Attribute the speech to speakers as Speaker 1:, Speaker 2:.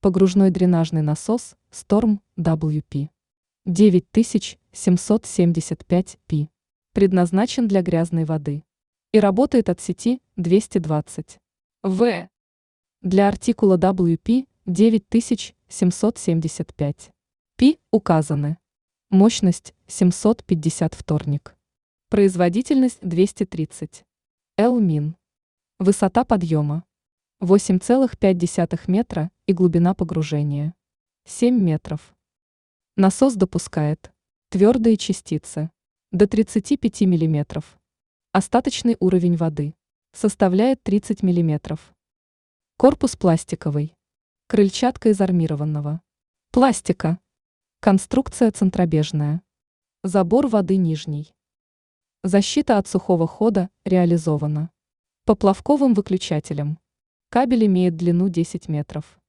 Speaker 1: Погружной дренажный насос Storm WP 9775 P. Предназначен для грязной воды и работает от сети 220 В. Для артикула WP 9775 P указаны: мощность 750 вторник, производительность 230 Л-мин, высота подъема 8,5 метра и глубина погружения 7 метров. Насос допускает твердые частицы до 35 мм. Остаточный уровень воды составляет 30 мм. Корпус пластиковый. Крыльчатка из армированного пластика. Конструкция центробежная. Забор воды нижний. Защита от сухого хода реализована поплавковым выключателем. Кабель имеет длину 10 метров.